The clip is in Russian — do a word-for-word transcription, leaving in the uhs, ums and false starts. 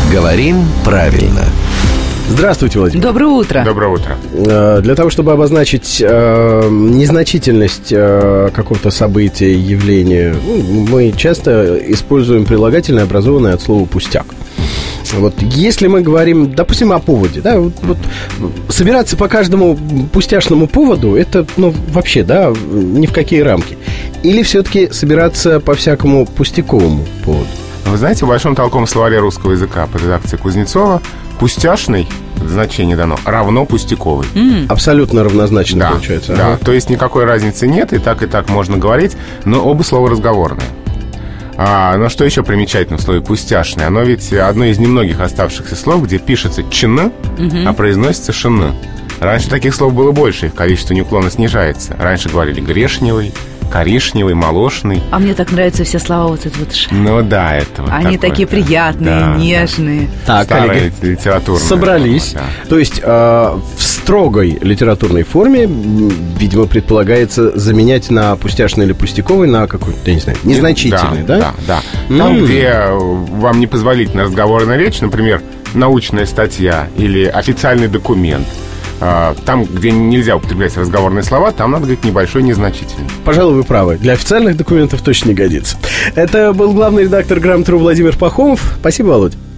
Говорим правильно. Здравствуйте, Владимир. Доброе утро. Доброе утро. Для того, чтобы обозначить э, незначительность э, какого-то события, явления, ну, мы часто используем прилагательное, образованное от слова «пустяк». Вот если мы говорим, допустим, о поводе, да, вот, вот собираться по каждому пустяшному поводу, это, ну, вообще, да, ни в какие рамки. Или все-таки собираться по всякому пустяковому поводу? Вы знаете, в Большом толковом словаре русского языка под редакцией Кузнецова пустяшный, значение дано, равно пустяковый. Mm. Абсолютно равнозначно Да, получается. да, ага. то есть никакой разницы нет, и так, и так можно говорить, но оба слова разговорные. А, но что еще примечательно в слове «пустяшный»? Оно ведь одно из немногих оставшихся слов, где пишется «чн», mm-hmm. а произносится «шн». Раньше таких слов было больше, их количество неуклонно снижается. Раньше говорили «грешневый», «коричневый», «молочный». А мне так нравятся все слова вот это вот «ш». Ну да, это вот Они такое, такие да. приятные, Да, нежные. Так, старая коллеги, литературная. собрались. Да. То есть э, в строгой литературной форме, видимо, предполагается заменять на пустяшный или пустяковый на какой-то, я не знаю, незначительный, да? Да, да, да. Там, М. где вам непозволительна разговорная речь, например, научная статья или официальный документ, там, где нельзя употреблять разговорные слова, там надо говорить небольшой, незначительный. Пожалуй, вы правы. Для официальных документов точно не годится. Это был главный редактор «Грамотру» Владимир Пахомов. Спасибо, Володь.